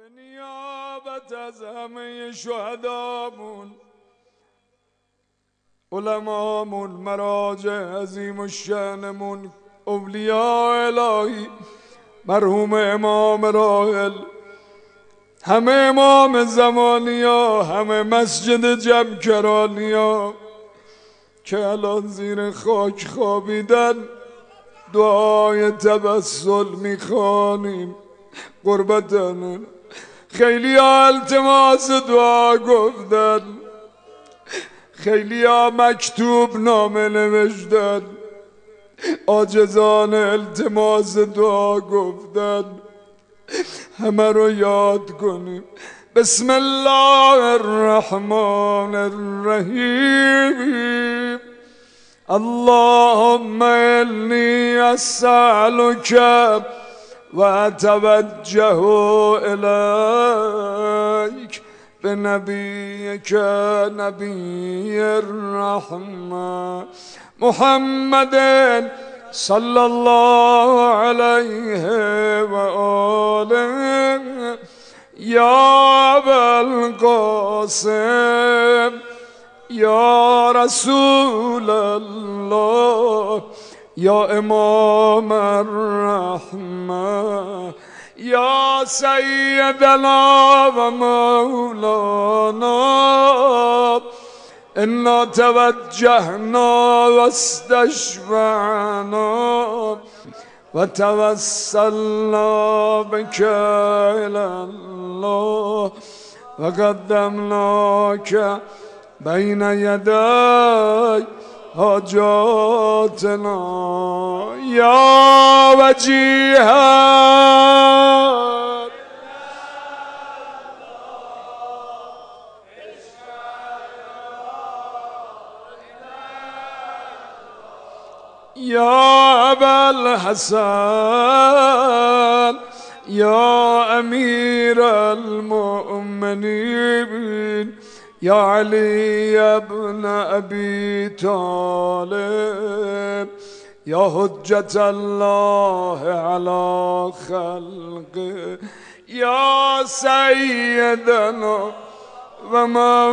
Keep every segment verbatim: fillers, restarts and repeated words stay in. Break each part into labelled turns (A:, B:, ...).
A: نیابت از همه شهدامون، علمامون، مراجع عظیم الشأنمون، اولیاء الهی، مرحوم امام راحل، همه امام زمانیا، همه مسجد جمکرانیا که الان زیر خاک خوابیدن، دعای توسل میخوانیم قربتن. خیلی ها التماس دعا گفتن، خیلی ها مکتوب نامه نوشتن، عاجزان التماس دعا گفتن. همه رو یاد کنیم. بسم الله الرحمن الرحیم. اللهم انی اسألک و اتوجه الیک بنبیک نبی الرحمه محمد صلی الله علیه و آله. یا ابوالقاسم، یا رسول الله، یا امام الرحمه، یا سیدنا و مولانا، انا توجهنا و استشفعنا و توسلنا بك الى الله و قدمناك بین یدی حاجاتنا یا وجیها. یا ابوالحسن، یا امیر المؤمنین، یا علی ابن ابی طالب، یا حجت الله علی خلقه، یا سیدنا و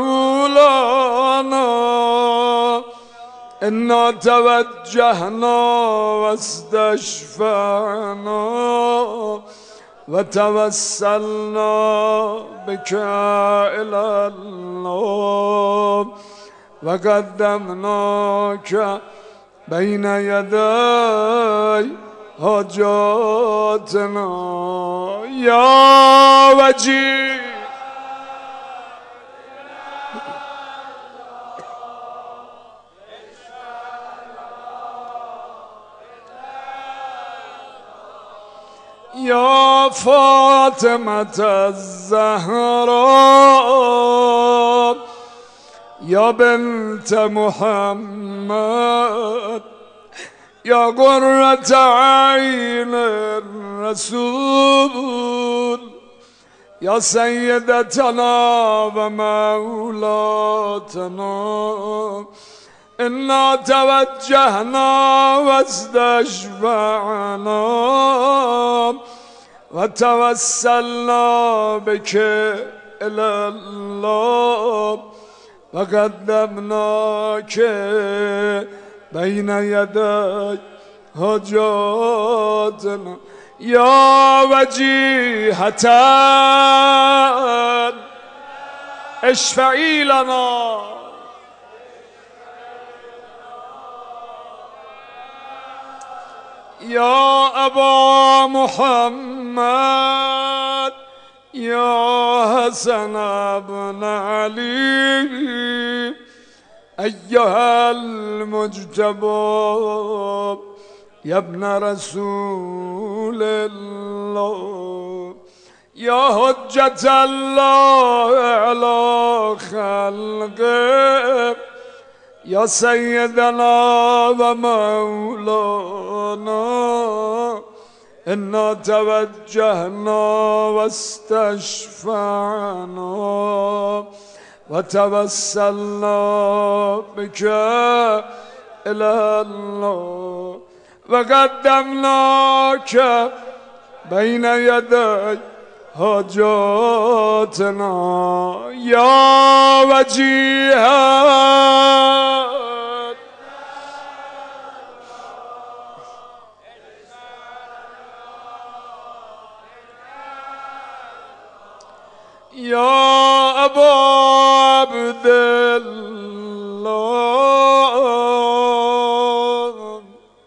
A: مولانا، انا توجهنا و استشفعنا و توسلنا بك الى الله و قدمناك بین یدی حاجاتنا یا وجیه. یا فاطمة الزهراء، یا بنت محمد، یا قرة عین الرسول، یا سیدتنا و مولاتنا، انا توجهنا و استشفعنا و توسلنا بك الى الله و قدمناك بین یدی حاجاتنا یا وجیهة اشفعی لنا. یا ابا محمد، یا حسن ابن علی، ایها المجتبی یا ابن رسول الله، یا حجت الله علی خلقه، یا سیدنا و مولانا، انا توجهنا و استشفعنا و توسلنا بك الى الله و قدمناك بین یدی حاجاتنا یا وجیها یا ابا عبدالله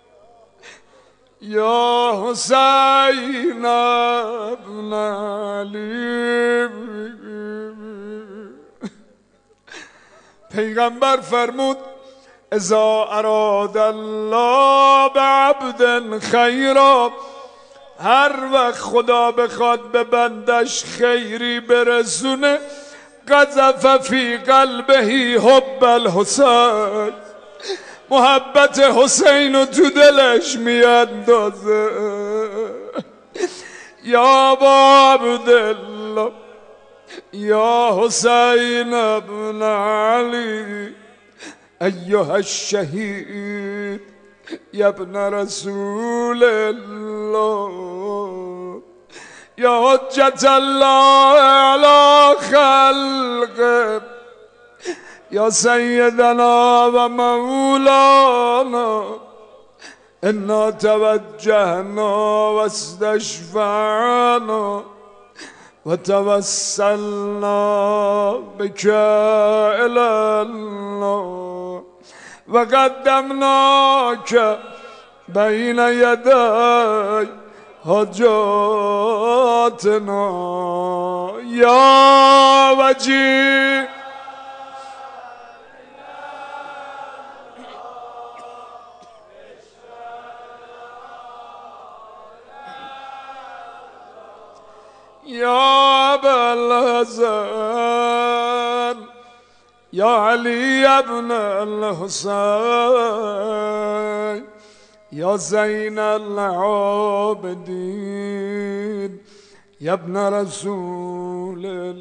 A: یا حسین ابن علی. پیغمبر فرمود اذا اراد الله بعبد خیرا، هر وقت خدا بخواد به بندش خیری برسونه قذف فی قلبه حب الحسین، محبت حسین رو تو دلش میاندازه. یا ابا عبدالله یا حسین ابن علی ایها الشهید یا ابن رسول الله یا حجت الله علی خلقه یا سیدنا و مولانا انا توجهنا و استشفعنا و توسلنا بك الی الله و قدمناک بین یدی حاجاتنا یا وجیه یا ابوالحسن یا علی ابن الحسین یا زین العابدین یا ابن رسول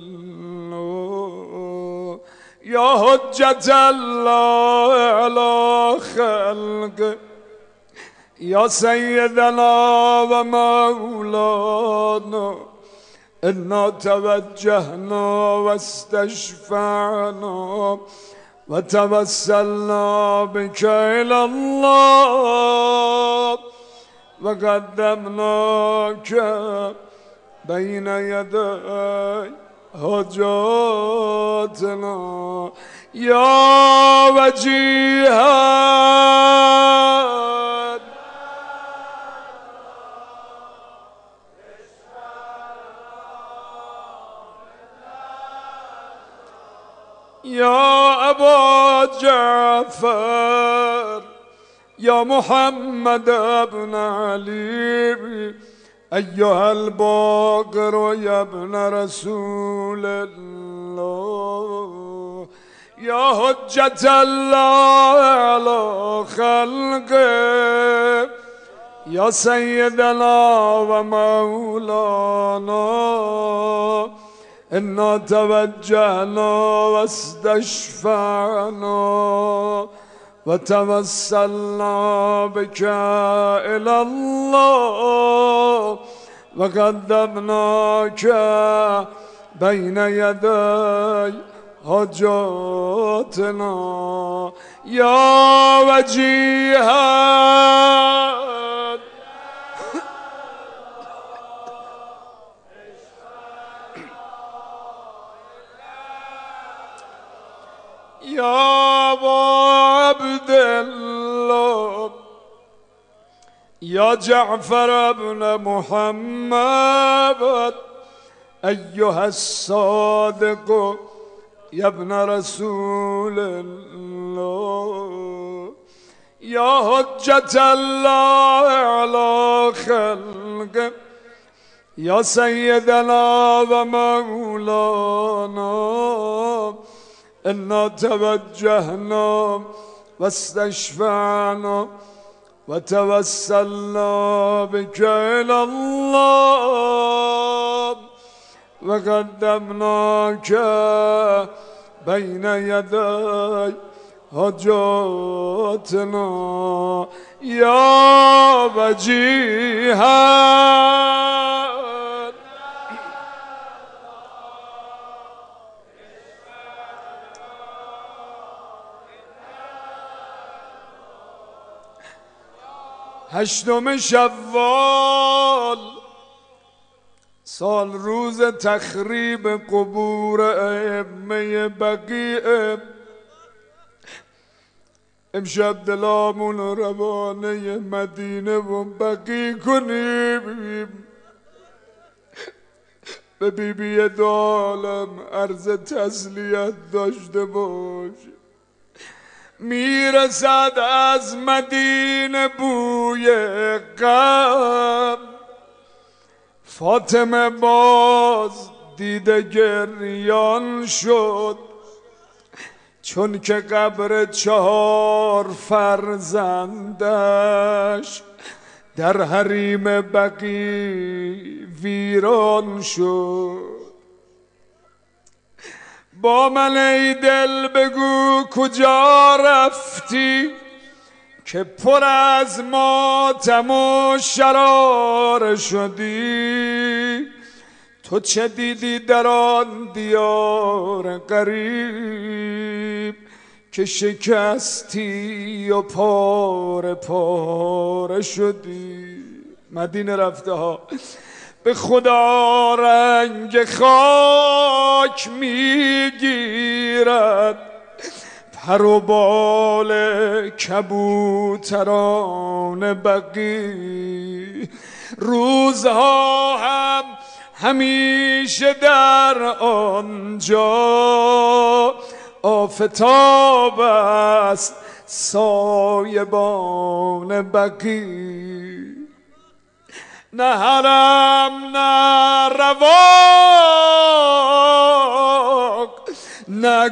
A: الله یا حجت الله علی خلقه یا سیدنا و مولانا انا توجهنا و استشفعنا و توسلنا بك الى الله و قدمناک بین یدی حاجاتنا یا وجیها یا ابا جعفر یا محمد ابن علی ایها الباقر یا ابن رسول الله یا حجت الله علی خلقه یا سیدنا و مولانا انا توجهنا و استشفعنا و توسلنا بك الى الله و قدمناک بین یدی حاجاتنا یا وجیها یا ابا عبدالله یا جعفر ابن محمد ایها الصادق یا ابن رسول الله یا حجت الله علی خلقه یا سیدنا و مولانا انا توجهنا و استشفعنا و توسلنا بك الى الله و قدمناک بین یدی حاجاتنا یا وجیها هشتم شوال سال روز تخریب قبور ائمه بقیع، امشب دلامون روانه مدینه و بقیع کنیم، به بی بی دالم عرض تسلیت داشته باش. میرسد از مدینه بوی غم، فاطمه باز دیده گریان شد، چون که قبر چهار فرزندش در حریم بقیع ویران شد. با من ای دل بگو کجا رفتی که پر از ماتم و شرار شدی؟ تو چه دیدی در آن دیار غریب که شکستی و پاره پاره شدی؟ مدینه رفته ها به خدا رنگ خاک میگیرد، پر و بال کبوتران بقیع. روزها هم همیشه در آنجا آفتاب است سایبان بقیع. نه حرم نه رواق نه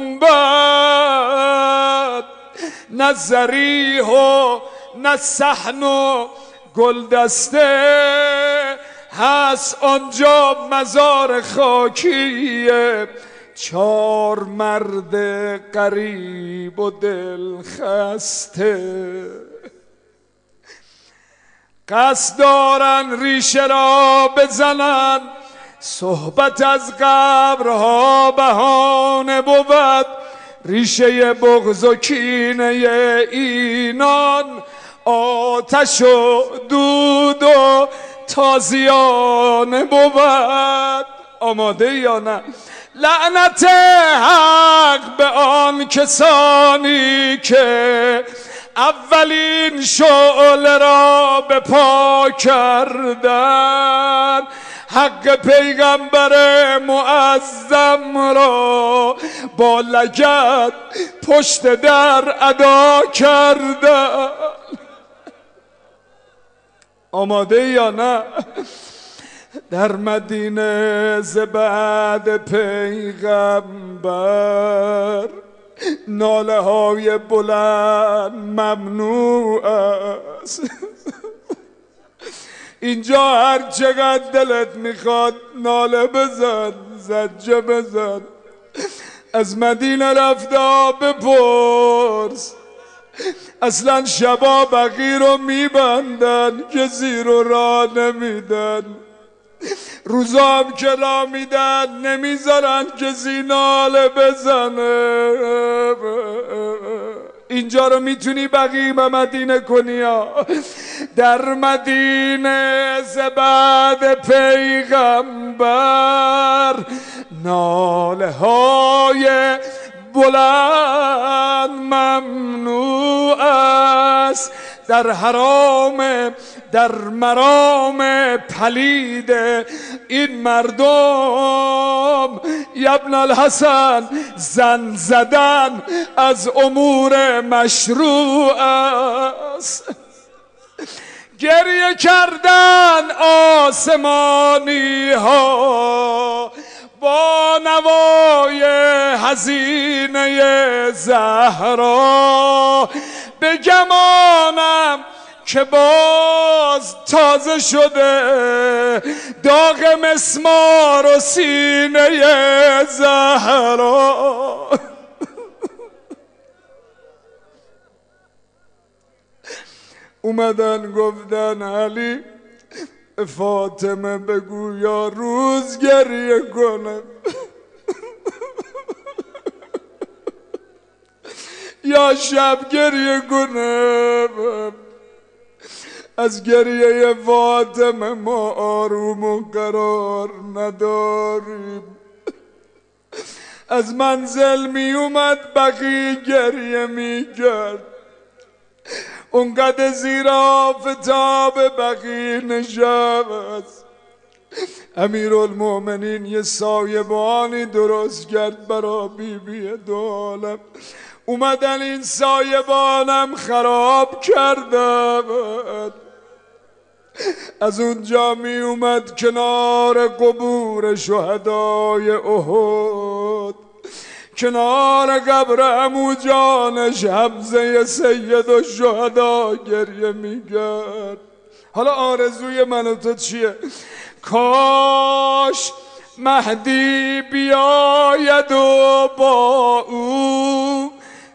A: گنبد نه ضریح و نه صحن و گلدسته هست آنجا، مزار خاکیه چار مرد غریب و دل خسته. قصد دارن ریشه را بزنن، صحبت از قبرها بهانه بود. ریشه بغض و کینه اینان آتش و دود و تازیانه بود. آماده یا نه؟ لعنت حق به آن کسانی که اولین شعله را به پا کردن، حق پیغمبر معظم را با لگد پشت در ادا کردن. آماده یا نه؟ در مدینه ز بعد پیغمبر ناله های بلند ممنوع است. اینجا هر چقدر دلت میخواد ناله بزن، زجه بزن. از مدینه رفته بپرس، اصلا شبا بقیع رو میبندن که زیر و راه نمیدن، روزا هم که راه میدن نمیذارن کسی ناله بزنه. اینجا رو میتونی بقیع و مدینه کنی ها. در مدینه ز بعد پیغمبر ناله های بلند ممنوع است. در حرام در مرام پلید این مردم ابن الحسن زن زدن از امور مشروع است. گریه کردن آسمانی ها با نوای حزینه زهرا، به گمانم که باز تازه شده داغ مسمار و سینه زهرا. اومدن گفتن علی فاطمه بگو یا روز گریه کنم یا شب گریه کنم. از گریه فاطمه ما آروم و قرار نداریم. از منزل می اومد بقی گریه می کرد، اونقدر زیر آفتاب بقی نشست. امیرالمومنین یه سایبانی درست کرد برا بی بی دو عالم، اومدن این سایبانم خراب کردن. از اونجا می اومد کنار قبور شهدای احد، کنار قبر عمو جانش حمزه سید و شهدا گریه می کرد. حالا آرزوی من و تو چیه؟ کاش مهدی بیاید و با او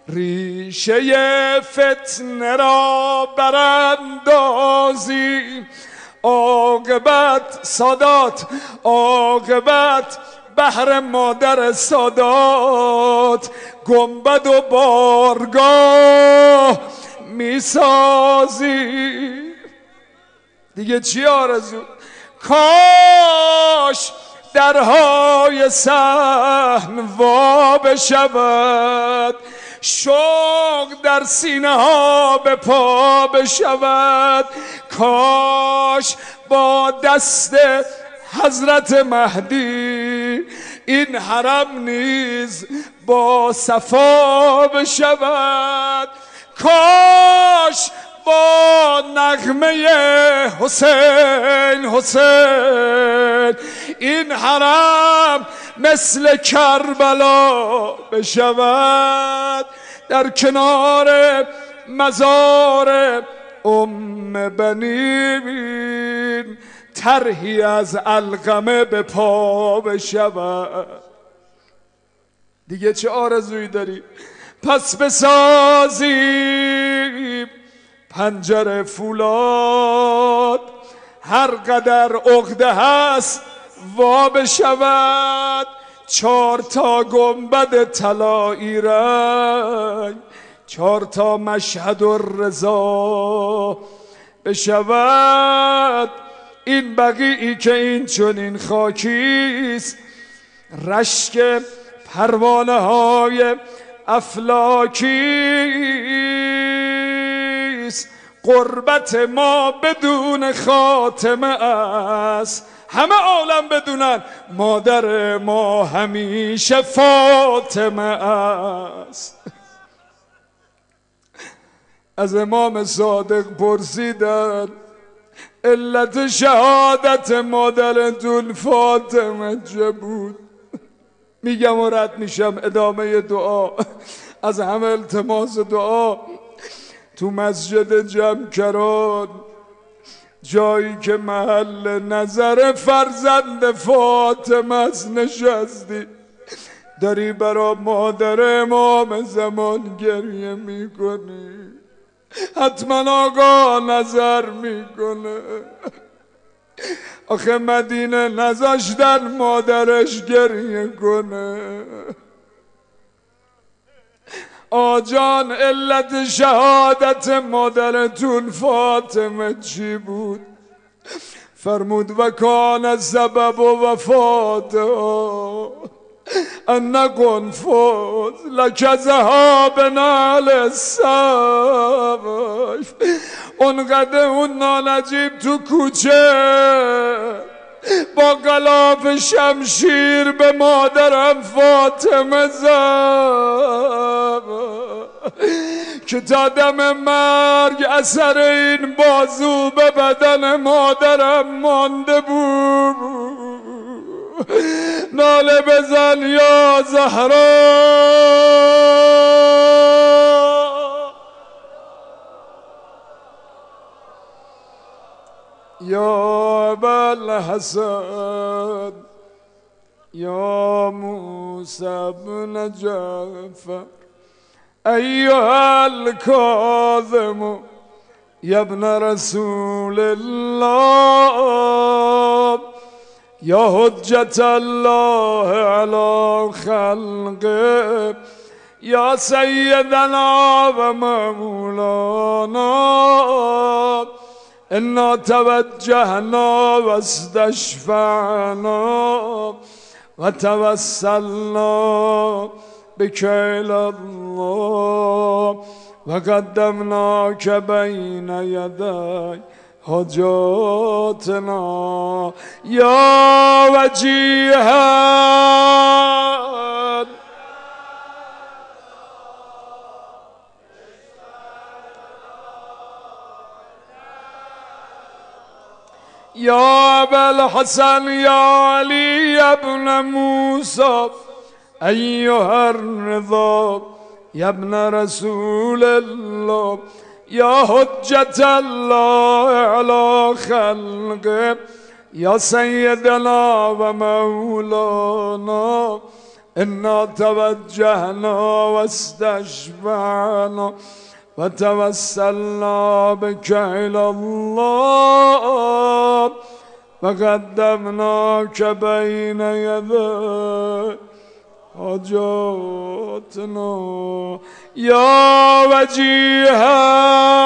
A: ریشه فتنه را براندازی. عاقبت سادات، عاقبت بهر مادر سادات گنبد و بارگاه میسازی. دیگه چی آرزو؟ کاش درهای صحن وا بشود، شوق در سینه ها به پا بشود. کاش با دست حضرت مهدی این حرم نیز با صفا بشود. کاش با نغمه حسین حسین این حرم مثل کربلا بشود. در کنار مزار ام بنین طرحی از علقمه به پا بشود. دیگه چه آرزویی داری؟ پس بسازیم پنجره فولاد، هر قدر عقده هست وا بشود. چار تا گنبد طلایی رنگ، چار تا مشهد الرضا بشود. این بقیعی که این چنین خاکیست، رشک پروانه های افلاکیست. قربت ما بدون خاتمه است، همه عالم بدونن مادر ما همیشه فاطمه است. از امام صادق پرسیدن علت شهادت مادرتون فاطمه چه بود؟ میگم و رد میشم. ادامه دعا. از همه التماس دعا تو مسجد جمکران، جایی که محل نظر فرزند فاطمه است، نشستی داری برا مادر امام زمان گریه میکنی. حتما آقا نظر میکنه. آخه مدینه نذاشتن مادرش گریه کنه. آجان علت شهادت مادرتون فاطمه چی بود؟ فرمود و کان سبب و وفاتها ان قنفذ لک ذهاب نال السیف. اونقدر اون نانجیب تو کوچه با غلاف شمشیر به مادرم فاطمه زد که تا دم مرگ اثر این بازو به بدن مادرم مانده بود. ناله بزن یا زهرا، یا ابوالحسن، یا موسی بن جعفر، ایها الکاظم یا ابن رسول الله، یا حجت الله علی خلقه، یا سیدنا و مولانا انا توجهنا واستشفعنا وتوسلنا بك إلى الله وقدمناك بين يدي حاجاتنا يا وجيها يا أبا الحسن يا علي يا ابن موسى أيها الرضا يا ابن رسول الله يا حجة الله على خلقه يا سيدنا ومولانا إنا توجهنا واستشفعنا وتوسلنا بك إلى الله وقدمناك بين يدي حاجاتنا يا وجيها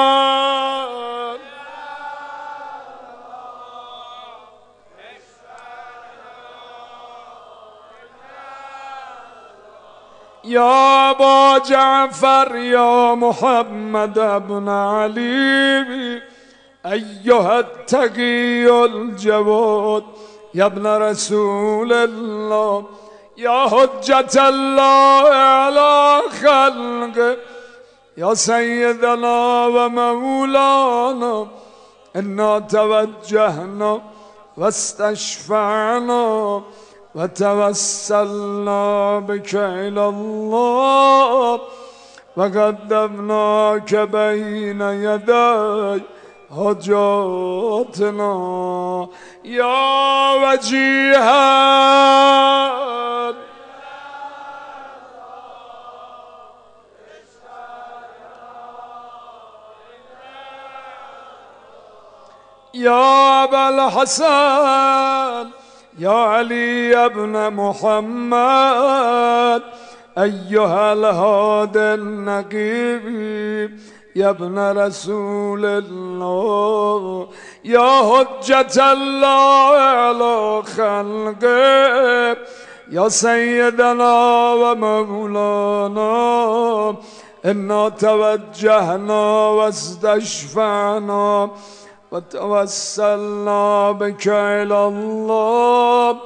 A: يا أبا جعفر يا محمد بن علي أيها التقي الجواد يا ابن رسول الله يا حجة الله على خلقه يا سيدنا ومولانا إنا توجهنا واستشفعنا وتوسلنا بك إلى الله وقدمناك بين يدي حاجاتنا يا وجيها يا أبا الحسن يا علي يا ابن محمد أيها الهادي النقيب يا ابن رسول الله يا حجة الله على خلقه يا سيدنا ومولانا إنا توجهنا واستشفعنا وتوسلنا بك إلى الله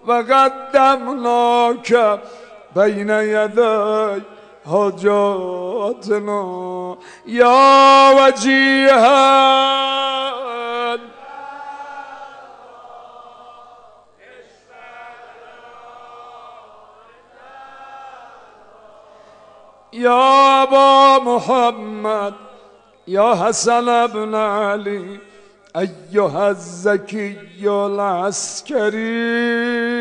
A: وقدمناك بين يدي حاجاتنا يا وجيها يا أبا محمد يا حسن بن علي أيها الزكي العسكري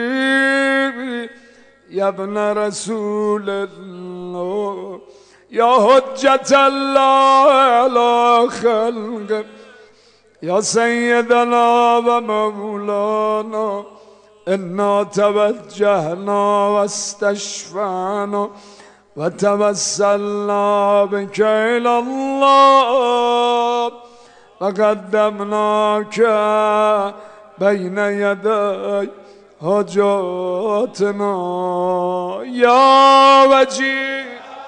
A: يا ابن رسول الله يا حجة الله على خلقه يا سيدنا ومولانا إنا توجهنا واستشفعنا وتوسلنا بك إلى الله وقدمناك بين يدي حاجاتنا يا وجيه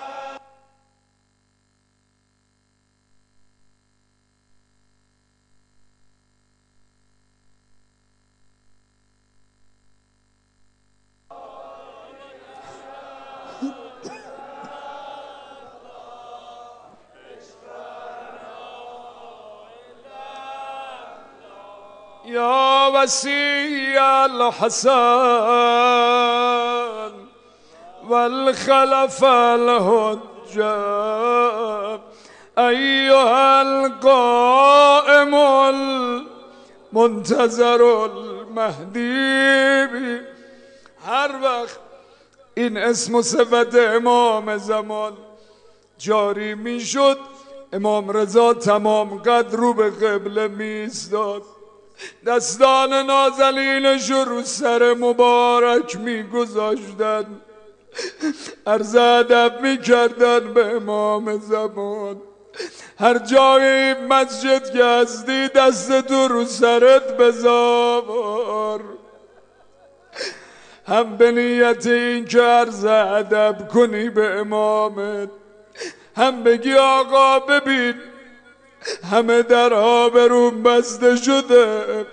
A: يا وسي الحسن والخلف الهجة أيها القائم المنتظر المهدي هر وقت این اسم و صفت امام زمان جاری می شد امام رضا تمام قد رو به قبله می ایستاد دستان نازنینش رو سر مبارک می گذاشتن عرض ادب می کردن به امام زمان هر جای مسجد که هستی دست تو رو سرت بذار، هم به نیت این که عرض ادب کنی به امامت، هم بگی آقا ببین همه درها برون بسته شده،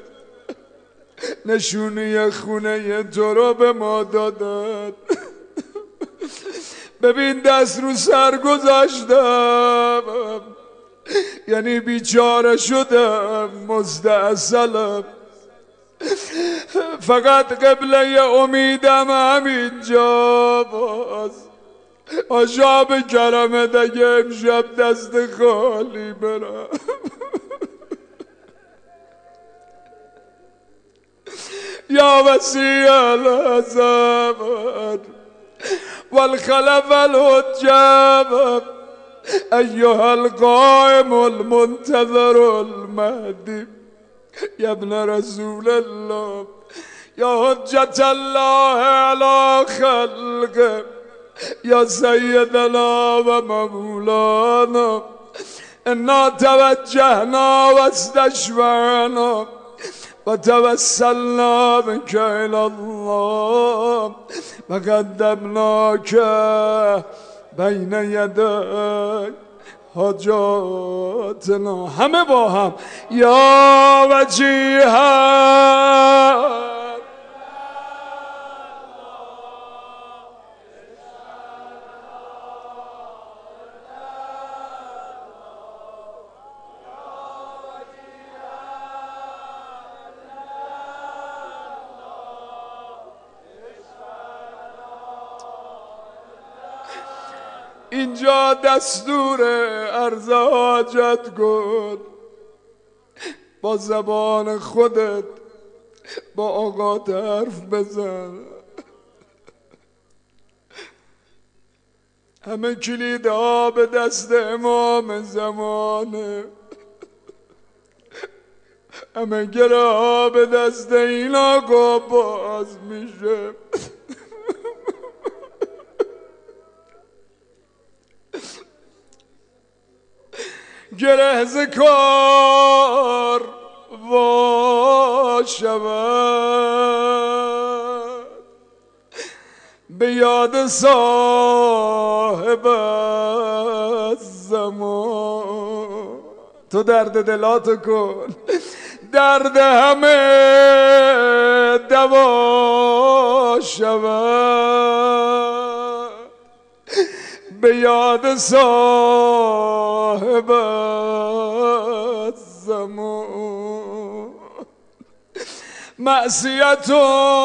A: نشونی خونه تو رو به ما دادن، ببین دست رو سر گذاشتم، یعنی بیچاره شدم، مستاصلم، فقط قبله امیدم همینجا باز. آشاب کرمت اگه امشب دست خالی برم، یا وسیع العظمت والخلف الحجاب ایها القائم المنتظر المهدی یا ابن رسول الله یا حجت الله علی خلقه یا سیدنا و مولانا انا توجهنا و استشفعنا و توسلنا بك الى الله و قدمناک بین یدی حاجاتنا. همه با هم یا وجیها اینجا دستور عرض حاجت کن، با زبان خودت با آقا حرف بزن. همه کلیدها به دست امام زمانه، همه گره ها به دست این آقا باز میشه. گره ز کار وا شود، به یاد صاحب زمان. تو درد دلاتو کن، درد همه دوا شود، به یاد صاحب زمان. معصیت و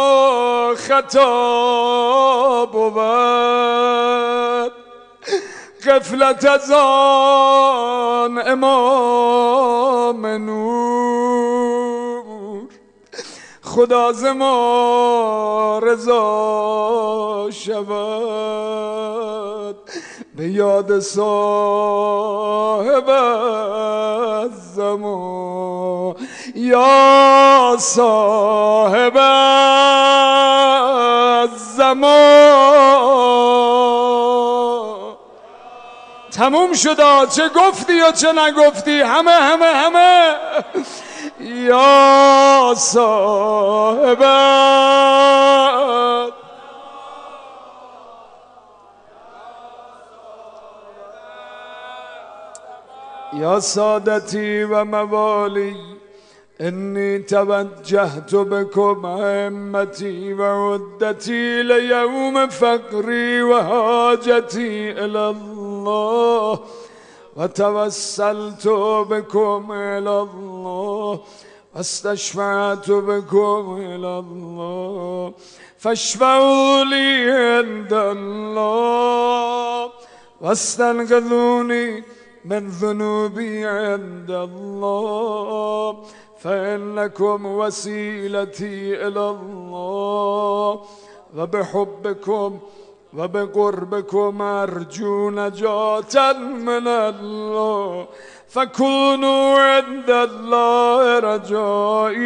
A: خطا بود، غفلت از آن امام نور. خدا ز ما رضا شود، به یاد صاحب الزمان. یا صاحب الزمان. تموم شد، چه گفتی یا چه نگفتی، همه همه همه. یا صاحب یا سادتی و موالی، انی توجهت بكم ائمتی و عدتی لیوم فقری و حاجتی الی الله و توسلت بكم الی الله و استشفعت بكم الی الله فاشفعوا لی عند الله و استنقذونی من ذنوبي عند الله فإنكم وسيلتي إلى الله وبحبكم وبقربكم أرجو نجاة من الله فكونوا عند الله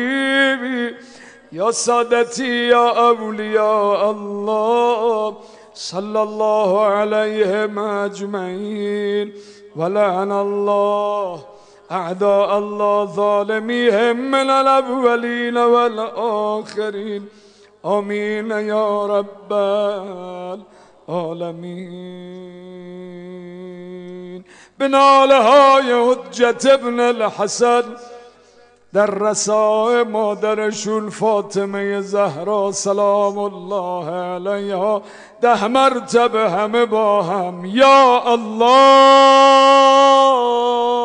A: رجائي. يا سادتي يا أولياء الله صلى الله عليهم أجمعين ولعن الله أعداء الله ظالميهم من الأولين والآخرين آمين يا رب العالمين. به ناله های حجت ابن الحسن در رسای مادرشون فاطمه زهرا سلام الله علیها ده مرتبه همه با هم یا الله